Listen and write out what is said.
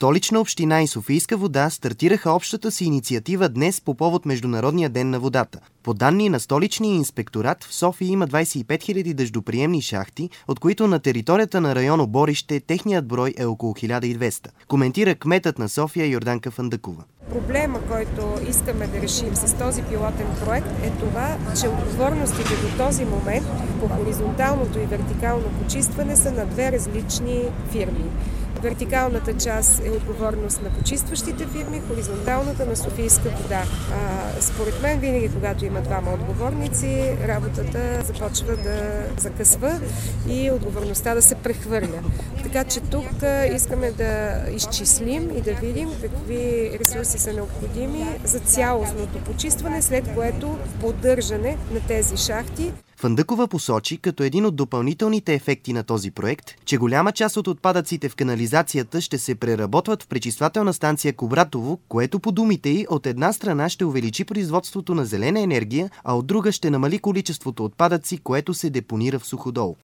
Столична община и Софийска вода стартираха общата си инициатива днес по повод Международния ден на водата. По данни на Столичния инспекторат, в София има 25 000 дъждоприемни шахти, от които на територията на район Оборище техният брой е около 1200. Коментира кметът на София Йорданка Фандъкова. Проблема, който искаме да решим с този пилотен проект е това, че отговорностите до този момент по хоризонталното и вертикално почистване са на две различни фирми. Вертикалната част е отговорност на почистващите фирми, хоризонталната на Софийска вода. Според мен, винаги когато има двама отговорници, работата започва да закъсва и отговорността да се прехвърля. Така че тук искаме да изчислим и да видим какви ресурси са необходими за цялостното почистване, след което поддържане на тези шахти. Фандъкова посочи, като един от допълнителните ефекти на този проект, че голяма част от отпадъците в канализацията ще се преработват в пречиствателна станция Кубратово, което по думите й от една страна ще увеличи производството на зелена енергия, а от друга ще намали количеството отпадъци, което се депонира в Суходол.